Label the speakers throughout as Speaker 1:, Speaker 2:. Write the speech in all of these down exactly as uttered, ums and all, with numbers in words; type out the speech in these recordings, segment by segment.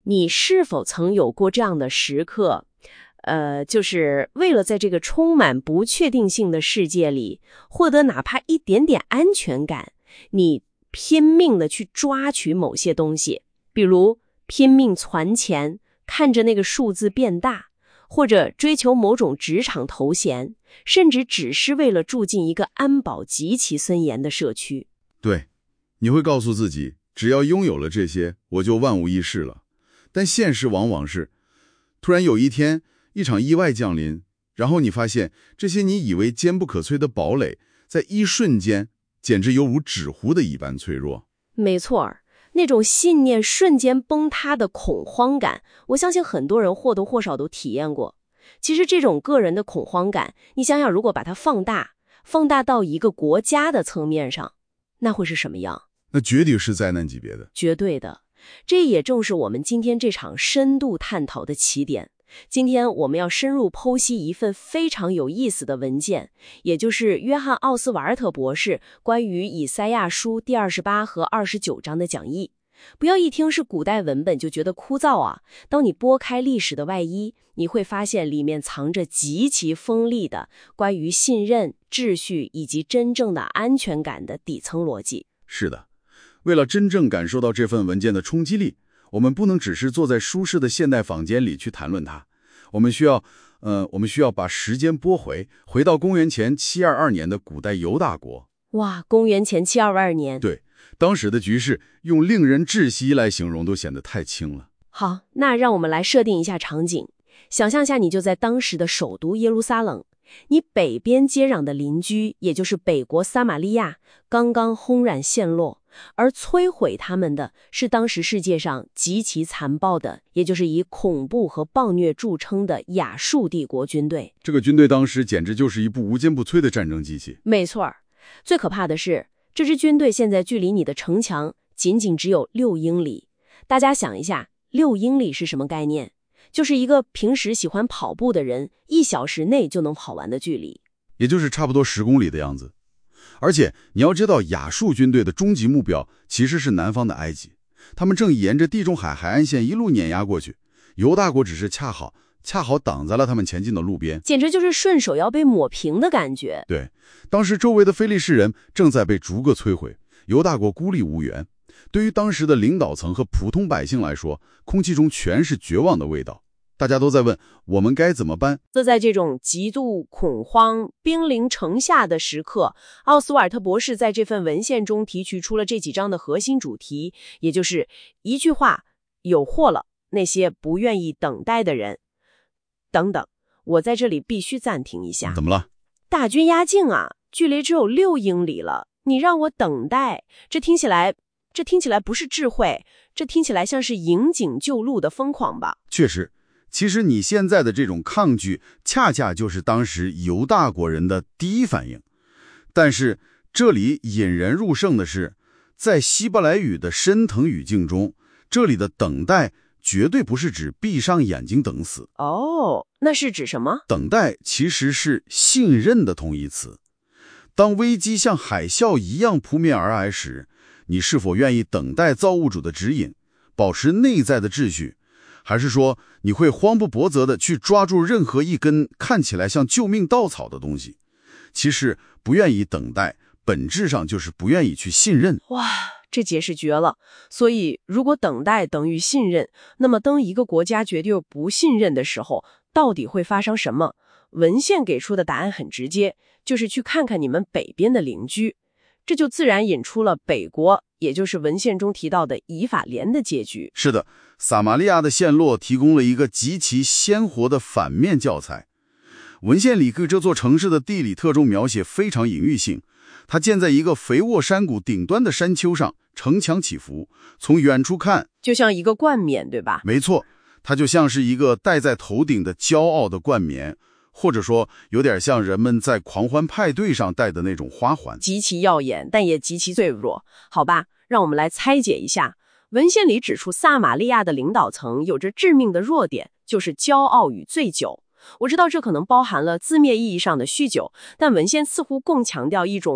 Speaker 1: 你是否曾有过这样的时刻？呃，就是为了在这个充满不确定性的世界里获得哪怕一点点安全感，你拼命的去抓取某些东西，比如拼命攒钱，看着那个数字变大，或者追求某种职场头衔，甚至只是为了住进一个安保极其森严的社区。
Speaker 2: 对，你会告诉自己，只要拥有了这些，我就万无一失了。但现实往往是，突然有一天，一场意外降临，然后你发现这些你以为坚不可摧的堡垒，在一瞬间简直犹如纸糊的一般脆弱。
Speaker 1: 没错，那种信念瞬间崩塌的恐慌感，我相信很多人或多或少都体验过。其实这种个人的恐慌感，你想想，如果把它放大，放大到一个国家的层面上，那会是什么样？
Speaker 2: 那绝对是灾难级别的。
Speaker 1: 绝对的。这也正是我们今天这场深度探讨的起点。今天我们要深入剖析一份非常有意思的文件，也就是约翰·奥斯瓦尔特博士关于以赛亚书第二十八和二十九章的讲义。不要一听是古代文本就觉得枯燥啊，当你拨开历史的外衣，你会发现里面藏着极其锋利的关于信任、秩序以及真正的安全感的底层逻辑。
Speaker 2: 是的，为了真正感受到这份文件的冲击力，我们不能只是坐在舒适的现代坊间里去谈论它，我们需要，呃，我们需要把时间拨回，回到公元前七二二年的古代犹大国。
Speaker 1: 哇，公元前七二二年。
Speaker 2: 对，当时的局势用令人窒息来形容都显得太轻了。
Speaker 1: 好，那让我们来设定一下场景，想象下你就在当时的首都耶路撒冷，你北边接壤的邻居，也就是北国撒玛利亚，刚刚轰然陷落，而摧毁他们的是当时世界上极其残暴的，也就是以恐怖和暴虐著称的亚述帝国军队。
Speaker 2: 这个军队当时简直就是一部无坚不摧的战争机器。
Speaker 1: 没错，最可怕的是，这支军队现在距离你的城墙仅仅只有六英里。大家想一下，六英里是什么概念？就是一个平时喜欢跑步的人一小时内就能跑完的距离，
Speaker 2: 也就是差不多十公里的样子。而且你要知道，亚述军队的终极目标其实是南方的埃及，他们正沿着地中海海岸线一路碾压过去，犹大国只是恰好恰好挡在了他们前进的路边，
Speaker 1: 简直就是顺手要被抹平的感觉。
Speaker 2: 对，当时周围的非利士人正在被逐个摧毁，犹大国孤立无援。对于当时的领导层和普通百姓来说，空气中全是绝望的味道。大家都在问，我们该怎么办？
Speaker 1: 就在这种极度恐慌、兵临城下的时刻，奥斯瓦尔特博士在这份文献中提取出了这几章的核心主题，也就是一句话：有祸了，那些不愿意等待的人。等等，我在这里必须暂停一下。
Speaker 2: 怎么了？
Speaker 1: 大军压境啊，距离只有六英里了，你让我等待，这听起来，这听起来不是智慧，这听起来像是引颈就戮的疯狂吧？
Speaker 2: 确实。其实你现在的这种抗拒，恰恰就是当时犹大国人的第一反应。但是这里引人入胜的是，在希伯来语的深层语境中，这里的等待绝对不是指闭上眼睛等死。
Speaker 1: 哦，那是指什么？
Speaker 2: 等待其实是信任的同义词。当危机像海啸一样扑面而来时，你是否愿意等待造物主的指引，保持内在的秩序？还是说你会慌不择择地去抓住任何一根看起来像救命稻草的东西？其实不愿意等待，本质上就是不愿意去信任。
Speaker 1: 哇，这解释绝了。所以如果等待等于信任，那么当一个国家决定不信任的时候，到底会发生什么？文献给出的答案很直接，就是去看看你们北边的邻居。这就自然引出了北国，也就是文献中提到的以法莲的结局。
Speaker 2: 是的，撒玛利亚的陷落提供了一个极其鲜活的反面教材。文献里对这座城市的地理特征描写非常隐喻性，它建在一个肥沃山谷顶端的山丘上，城墙起伏，从远处看
Speaker 1: 就像一个冠冕，对吧？
Speaker 2: 没错，它就像是一个戴在头顶的骄傲的冠冕，或者说有点像人们在狂欢派对上戴的那种花环，
Speaker 1: 极其耀眼，但也极其脆弱。好吧，让我们来拆解一下。文献里指出，撒玛利亚的领导层有着致命的弱点，就是骄傲与醉酒。我知道这可能包含了字面意义上的酗酒，但文献似乎更强调一种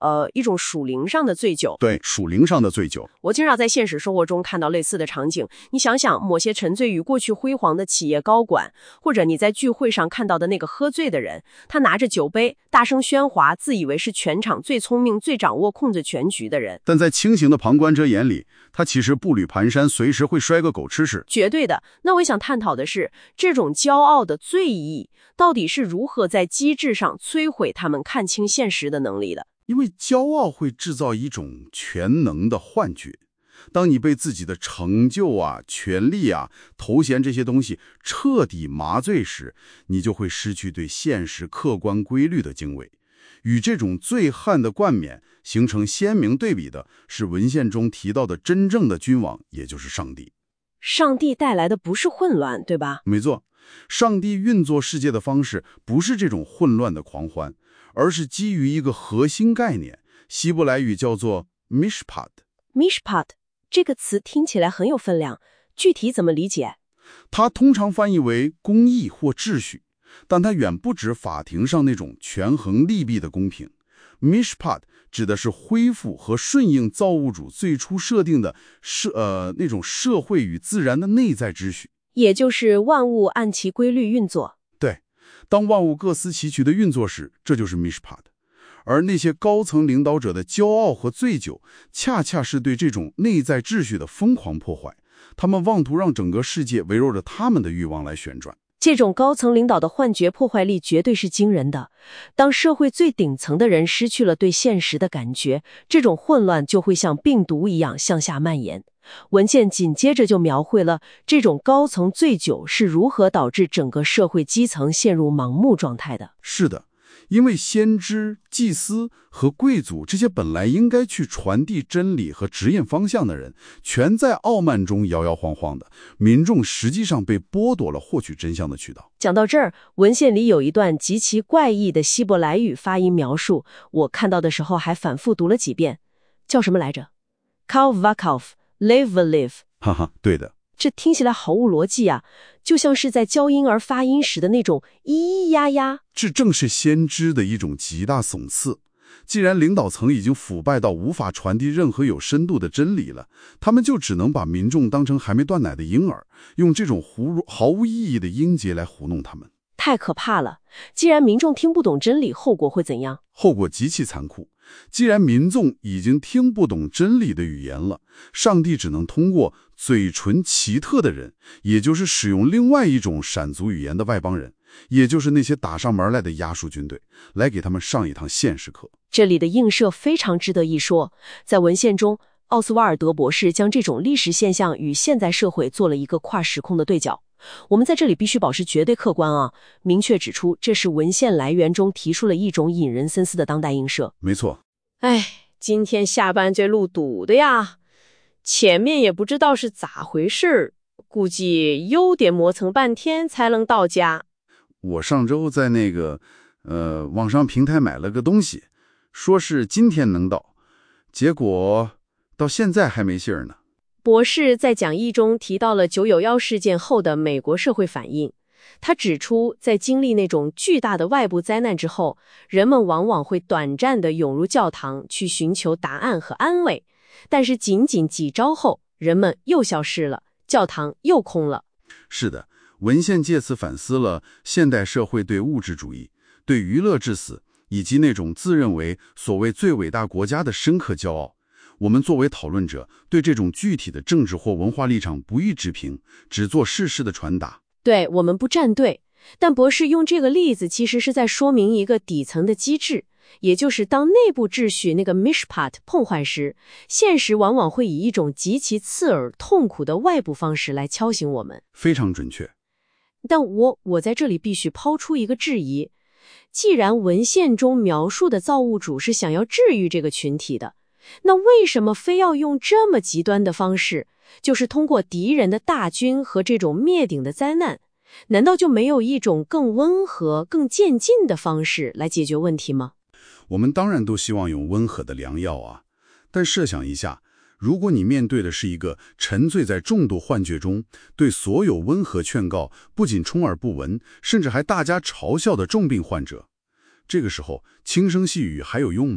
Speaker 1: 呃，一种属灵上的醉酒。
Speaker 2: 对，属灵上的醉酒。
Speaker 1: 我经常在现实生活中看到类似的场景。你想想，某些沉醉于过去辉煌的企业高管，或者你在聚会上看到的那个喝醉的人，他拿着酒杯，大声喧哗，自以为是全场最聪明、最掌握控制全局的人。
Speaker 2: 但在清醒的旁观者眼里，他其实步履蹒跚，随时会摔个狗吃屎。
Speaker 1: 绝对的。那我想探讨的是，这种骄傲的醉意到底是如何在机制上摧毁他们看清现实的能力的。
Speaker 2: 因为骄傲会制造一种全能的幻觉，当你被自己的成就啊、权力啊、头衔这些东西彻底麻醉时，你就会失去对现实客观规律的敬畏。与这种醉汉的冠冕形成鲜明对比的是文献中提到的真正的君王，也就是上帝。
Speaker 1: 上帝带来的不是混乱，对吧？
Speaker 2: 没错，上帝运作世界的方式不是这种混乱的狂欢，而是基于一个核心概念，希伯来语叫做 mishpat。mishpat
Speaker 1: 这个词听起来很有分量，具体怎么理解？
Speaker 2: 它通常翻译为公义或秩序，但它远不止法庭上那种权衡利弊的公平。mishpat 指的是恢复和顺应造物主最初设定的社呃那种社会与自然的内在秩序，
Speaker 1: 也就是万物按其规律运作。
Speaker 2: 对，当万物各司其局的运作时，这就是 mishpat。而那些高层领导者的骄傲和醉酒，恰恰是对这种内在秩序的疯狂破坏。他们妄图让整个世界围绕着他们的欲望来旋转。
Speaker 1: 这种高层领导的幻觉破坏力绝对是惊人的。当社会最顶层的人失去了对现实的感觉，这种混乱就会像病毒一样向下蔓延。文献紧接着就描绘了这种高层醉酒是如何导致整个社会基层陷入盲目状态的。
Speaker 2: 是的，因为先知、祭司和贵族这些本来应该去传递真理和指引方向的人，全在傲慢中摇摇晃晃的，民众实际上被剥夺了获取真相的渠道。
Speaker 1: 讲到这儿，文献里有一段极其怪异的希伯来语发音描述，我看到的时候还反复读了几遍，叫什么来着 ？Kav vakav, live live。
Speaker 2: 哈哈，对的。
Speaker 1: 这听起来毫无逻辑啊，就像是在教婴儿发音时的那种咿咿呀呀。
Speaker 2: 这正是先知的一种极大讽刺。既然领导层已经腐败到无法传递任何有深度的真理了，他们就只能把民众当成还没断奶的婴儿，用这种胡毫无意义的音节来糊弄他们。
Speaker 1: 太可怕了！既然民众听不懂真理，后果会怎样？
Speaker 2: 后果极其残酷。既然民众已经听不懂真理的语言了，上帝只能通过嘴唇奇特的人，也就是使用另外一种闪族语言的外邦人，也就是那些打上门来的亚述军队，来给他们上一堂现实课。
Speaker 1: 这里的映射非常值得一说。在文献中，奥斯瓦尔德博士将这种历史现象与现代社会做了一个跨时空的对角。我们在这里必须保持绝对客观啊，明确指出这是文献来源中提出了一种引人深思的当代映射。
Speaker 2: 没错。
Speaker 1: 哎，今天下班这路堵的呀，前面也不知道是咋回事，估计又得磨蹭半天才能到家。
Speaker 2: 我上周在那个呃网上平台买了个东西，说是今天能到，结果到现在还没信儿呢。
Speaker 1: 博士在讲义中提到了九九一事件后的美国社会反应。他指出，在经历那种巨大的外部灾难之后，人们往往会短暂地涌入教堂去寻求答案和安慰，但是仅仅几招后，人们又消失了，教堂又空了。
Speaker 2: 是的，文献借此反思了现代社会对物质主义、对娱乐至死，以及那种自认为所谓最伟大国家的深刻骄傲。我们作为讨论者，对这种具体的政治或文化立场不予置评，只做事实的传达。
Speaker 1: 对，我们不站队，但博士用这个例子其实是在说明一个底层的机制，也就是当内部秩序那个 mishpat 碰坏时，现实往往会以一种极其刺耳、痛苦的外部方式来敲醒我们。
Speaker 2: 非常准确。
Speaker 1: 但我我在这里必须抛出一个质疑，既然文献中描述的造物主是想要治愈这个群体的，那为什么非要用这么极端的方式，就是通过敌人的大军和这种灭顶的灾难？难道就没有一种更温和、更渐进的方式来解决问题吗？
Speaker 2: 我们当然都希望用温和的良药啊，但设想一下，如果你面对的是一个沉醉在重度幻觉中，对所有温和劝告不仅充耳不闻，甚至还大加嘲笑的重病患者，这个时候轻声细语还有用吗？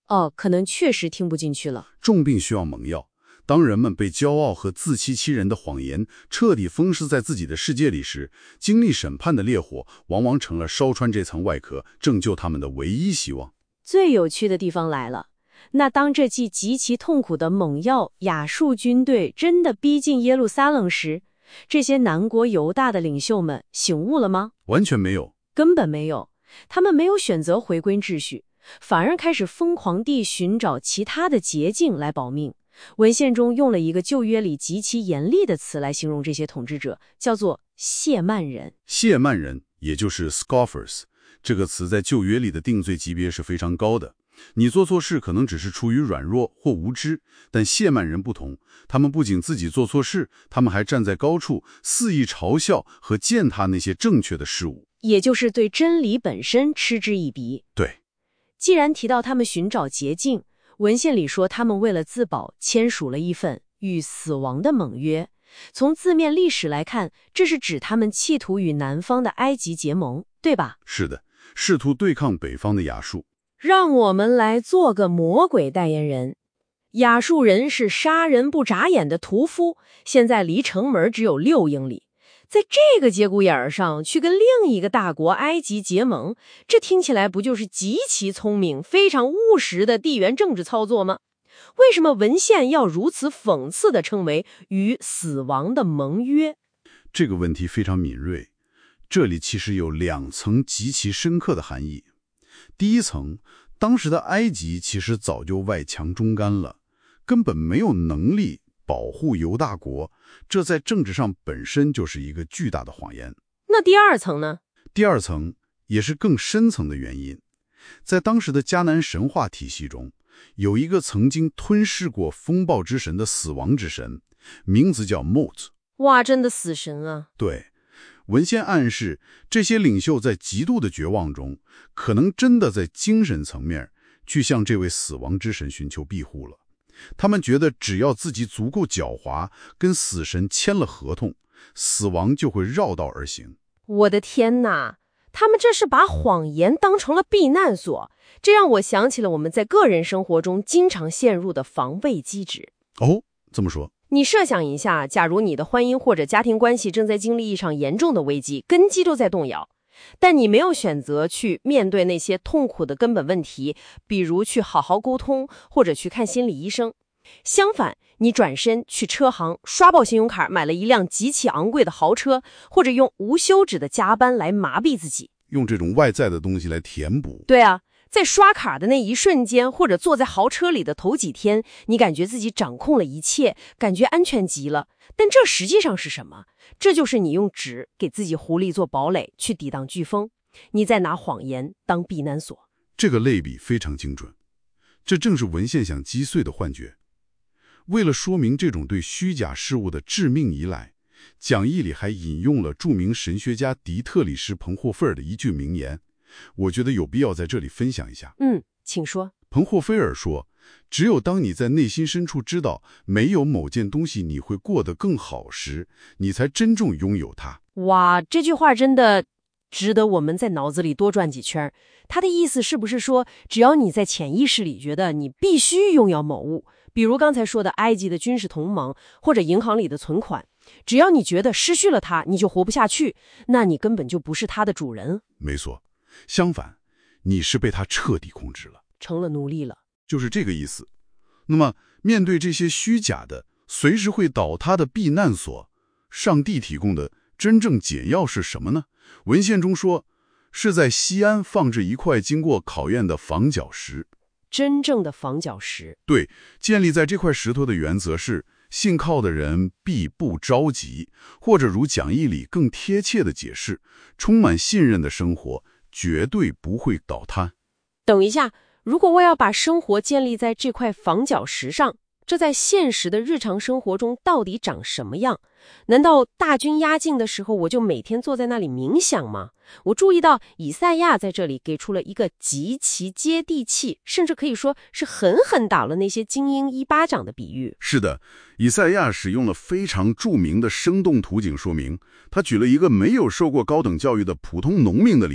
Speaker 1: 哦，可能确实听不进去了。
Speaker 2: 重病需要猛药。当人们被骄傲和自欺欺人的谎言彻底封噬在自己的世界里时，经历审判的烈火往往成了烧穿这层外壳、拯救他们的唯一希望。
Speaker 1: 最有趣的地方来了，那当这剂极其痛苦的猛药亚述军队真的逼近耶路撒冷时，这些南国犹大的领袖们醒悟了吗？
Speaker 2: 完全没有，
Speaker 1: 根本没有。他们没有选择回归秩序，反而开始疯狂地寻找其他的捷径来保命。文献中用了一个旧约里极其严厉的词来形容这些统治者，叫做谢曼人。
Speaker 2: 谢曼人，也就是 scoffers， 这个词在旧约里的定罪级别是非常高的。你做错事可能只是出于软弱或无知，但谢曼人不同，他们不仅自己做错事，他们还站在高处肆意嘲笑和践踏那些正确的事物，
Speaker 1: 也就是对真理本身嗤之以鼻。
Speaker 2: 对，
Speaker 1: 既然提到他们寻找捷径，文献里说他们为了自保签署了一份与死亡的盟约。从字面历史来看，这是指他们企图与南方的埃及结盟，对吧？
Speaker 2: 是的，试图对抗北方的亚述。
Speaker 1: 让我们来做个魔鬼代言人。亚述人是杀人不眨眼的屠夫，现在离城门只有六英里。在这个节骨眼儿上去跟另一个大国埃及结盟，这听起来不就是极其聪明、非常务实的地缘政治操作吗？为什么文献要如此讽刺地称为与死亡的盟约？
Speaker 2: 这个问题非常敏锐，这里其实有两层极其深刻的含义。第一层，当时的埃及其实早就外强中干了，根本没有能力保护犹大国，这在政治上本身就是一个巨大的谎言。
Speaker 1: 那第二层呢？
Speaker 2: 第二层也是更深层的原因，在当时的迦南神话体系中，有一个曾经吞噬过风暴之神的死亡之神，名字叫 Mot。
Speaker 1: 哇，真的死神啊！
Speaker 2: 对，文献暗示这些领袖在极度的绝望中，可能真的在精神层面去向这位死亡之神寻求庇护了。他们觉得只要自己足够狡猾，跟死神签了合同，死亡就会绕道而行。
Speaker 1: 我的天哪，他们这是把谎言当成了避难所，这让我想起了我们在个人生活中经常陷入的防卫机制。
Speaker 2: 哦，这么说，
Speaker 1: 你设想一下，假如你的婚姻或者家庭关系正在经历一场严重的危机，根基都在动摇，但你没有选择去面对那些痛苦的根本问题，比如去好好沟通，或者去看心理医生。相反，你转身去车行刷爆信用卡，买了一辆极其昂贵的豪车，或者用无休止的加班来麻痹自己，
Speaker 2: 用这种外在的东西来填补。
Speaker 1: 对啊，在刷卡的那一瞬间，或者坐在豪车里的头几天，你感觉自己掌控了一切，感觉安全极了。但这实际上是什么？这就是你用纸给自己狐狸做堡垒，去抵挡飓风。你在拿谎言当避难所。
Speaker 2: 这个类比非常精准，这正是文献想击碎的幻觉。为了说明这种对虚假事物的致命依赖，讲义里还引用了著名神学家迪特里什·彭霍菲尔的一句名言，我觉得有必要在这里分享一下。
Speaker 1: 嗯，请说。
Speaker 2: 彭霍菲尔说，只有当你在内心深处知道没有某件东西你会过得更好时，你才真正拥有它。
Speaker 1: 哇，这句话真的值得我们在脑子里多转几圈。他的意思是不是说，只要你在潜意识里觉得你必须拥有某物，比如刚才说的埃及的军事同盟，或者银行里的存款，只要你觉得失去了它你就活不下去，那你根本就不是它的主人。
Speaker 2: 没错，相反，你是被它彻底控制了，
Speaker 1: 成了奴隶了，
Speaker 2: 就是这个意思。那么面对这些虚假的随时会倒塌的避难所，上帝提供的真正解药是什么呢？文献中说，是在西安放置一块经过考验的防脚石。
Speaker 1: 真正的防脚石。
Speaker 2: 对，建立在这块石头的原则是，信靠的人必不着急，或者如讲义里更贴切的解释，充满信任的生活绝对不会倒塌。
Speaker 1: 等一下，如果我要把生活建立在这块防脚石上，这在现实的日常生活中到底长什么样？难道大军压境的时候，我就每天坐在那里冥想吗？我注意到以赛亚在这里给出了一个极其接地气，甚至可以说是狠狠打了那些精英一巴掌的比喻。
Speaker 2: 是的，以赛亚使用了非常著名的生动图景说明，他举了一个没有受过高等教育的普通农民的例子。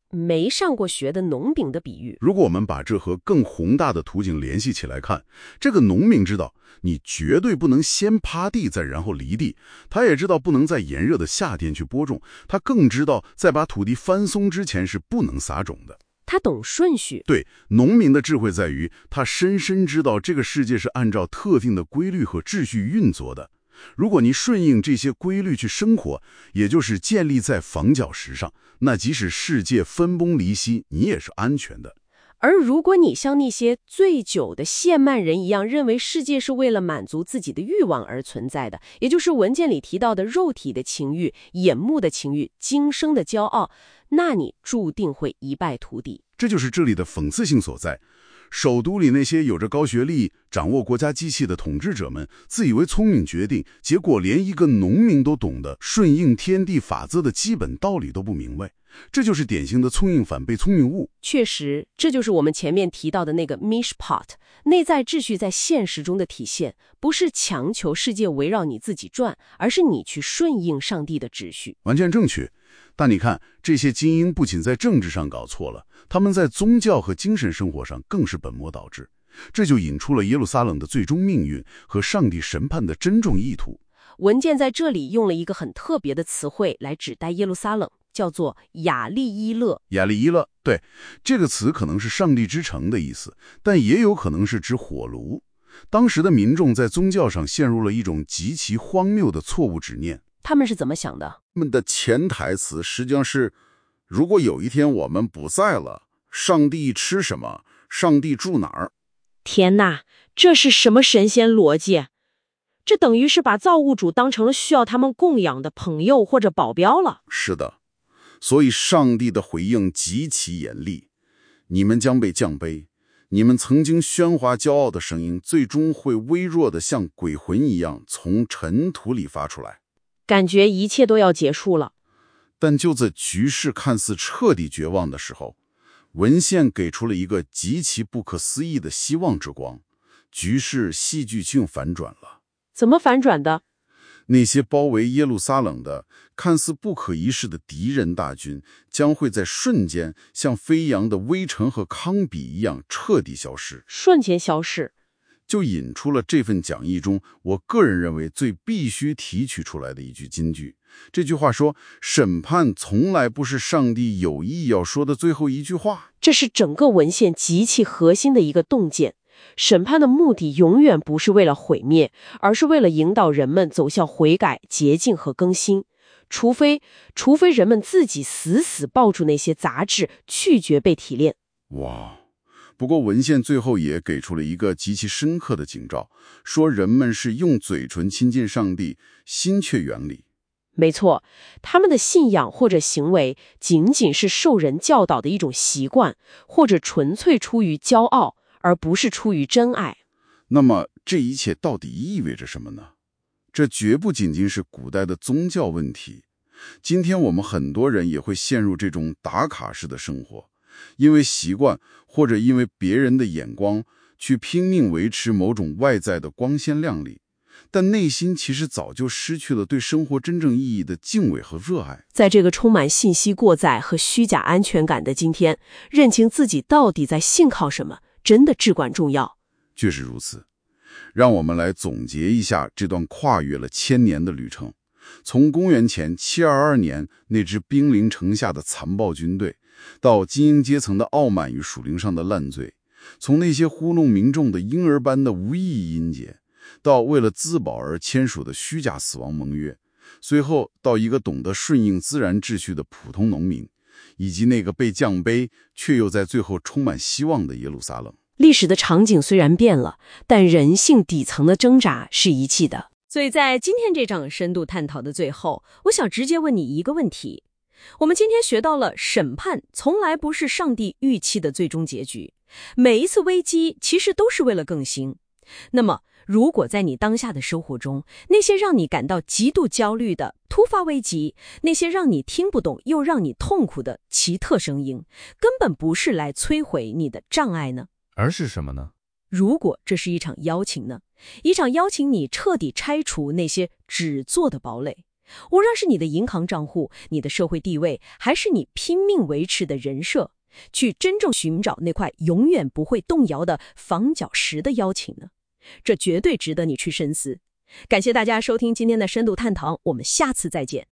Speaker 1: 没上过学的农民的比喻。
Speaker 2: 如果我们把这和更宏大的图景联系起来看，这个农民知道你绝对不能先趴地再然后犁地，他也知道不能在炎热的夏天去播种，他更知道在把土地翻松之前是不能撒种的。
Speaker 1: 他懂顺序。
Speaker 2: 对，农民的智慧在于他深深知道这个世界是按照特定的规律和秩序运作的。如果你顺应这些规律去生活，也就是建立在房角石上，那即使世界分崩离析，你也是安全的。
Speaker 1: 而如果你像那些醉酒的谢曼人一样，认为世界是为了满足自己的欲望而存在的，也就是文件里提到的肉体的情欲、眼目的情欲、今生的骄傲，那你注定会一败涂地。
Speaker 2: 这就是这里的讽刺性所在。首都里那些有着高学历、掌握国家机器的统治者们，自以为聪明绝顶，结果连一个农民都懂得顺应天地法则的基本道理都不明白。这就是典型的聪明反被聪明误。
Speaker 1: 确实，这就是我们前面提到的那个 mishpat， 内在秩序在现实中的体现，不是强求世界围绕你自己转，而是你去顺应上帝的秩序。
Speaker 2: 完全正确。但你看，这些精英不仅在政治上搞错了，他们在宗教和精神生活上更是本末倒置。这就引出了耶路撒冷的最终命运和上帝审判的真正意图。
Speaker 1: 文件在这里用了一个很特别的词汇来指代耶路撒冷，叫做亚利伊勒。
Speaker 2: 亚利伊勒，对，这个词可能是上帝之城的意思，但也有可能是指火炉。当时的民众在宗教上陷入了一种极其荒谬的错误执念。
Speaker 1: 他们是怎么想的？
Speaker 2: 他们的潜台词实际上是，如果有一天我们不在了，上帝吃什么？上帝住哪儿？
Speaker 1: 天哪，这是什么神仙逻辑？这等于是把造物主当成了需要他们供养的朋友或者保镖了。
Speaker 2: 是的，所以上帝的回应极其严厉：你们将被降卑，你们曾经喧哗骄傲的声音，最终会微弱的像鬼魂一样从尘土里发出来。
Speaker 1: 感觉一切都要结束了。
Speaker 2: 但就在局势看似彻底绝望的时候，文献给出了一个极其不可思议的希望之光，局势戏剧性反转了。
Speaker 1: 怎么反转的？
Speaker 2: 那些包围耶路撒冷的看似不可一世的敌人大军，将会在瞬间像飞扬的微尘和糠比一样彻底消失。
Speaker 1: 瞬间消失。
Speaker 2: 就引出了这份讲义中我个人认为最必须提取出来的一句金句。这句话说，审判从来不是上帝有意要说的最后一句话。
Speaker 1: 这是整个文献极其核心的一个洞见。审判的目的永远不是为了毁灭，而是为了引导人们走向悔改、洁净和更新。除非除非人们自己死死抱住那些杂质，拒绝被提炼。
Speaker 2: 哇！不过文献最后也给出了一个极其深刻的警兆，说人们是用嘴唇亲近上帝，心却远离。
Speaker 1: 没错，他们的信仰或者行为仅仅是受人教导的一种习惯，或者纯粹出于骄傲，而不是出于真爱。
Speaker 2: 那么这一切到底意味着什么呢？这绝不仅仅是古代的宗教问题，今天我们很多人也会陷入这种打卡式的生活，因为习惯或者因为别人的眼光去拼命维持某种外在的光鲜亮丽，但内心其实早就失去了对生活真正意义的敬畏和热爱。
Speaker 1: 在这个充满信息过载和虚假安全感的今天，认清自己到底在信靠什么，真的至关重要。
Speaker 2: 确实如此。让我们来总结一下这段跨越了千年的旅程，从公元前七二二年那支兵临城下的残暴军队，到精英阶层的傲慢与属灵上的烂醉，从那些糊弄民众的婴儿般的无意义音节，到为了自保而签署的虚假死亡盟约，随后到一个懂得顺应自然秩序的普通农民，以及那个被降卑却又在最后充满希望的耶路撒冷。
Speaker 1: 历史的场景虽然变了，但人性底层的挣扎是一致的。所以在今天这场深度探讨的最后，我想直接问你一个问题。我们今天学到了审判从来不是上帝预期的最终结局，每一次危机其实都是为了更新。那么如果在你当下的生活中，那些让你感到极度焦虑的突发危机，那些让你听不懂又让你痛苦的奇特声音，根本不是来摧毁你的障碍呢？
Speaker 3: 而是什么呢？
Speaker 1: 如果这是一场邀请呢？一场邀请你彻底拆除那些纸做的堡垒， 无论是你的银行账户、你的社会地位，还是你拼命维持的人设，去真正寻找那块永远不会动摇的房角石的邀请呢？这绝对值得你去深思。感谢大家收听今天的深度探讨，我们下次再见。